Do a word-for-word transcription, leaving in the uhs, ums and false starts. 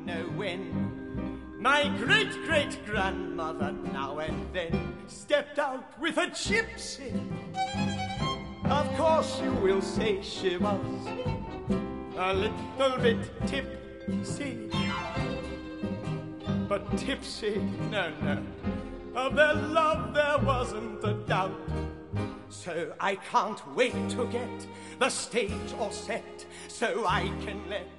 know when. My great-great-grandmother now and then stepped out with a gypsy. Of course you will say she was a little bit tipsy. But tipsy, no, no, of their love there wasn't a doubt. So I can't wait to get the stage all set, so I can let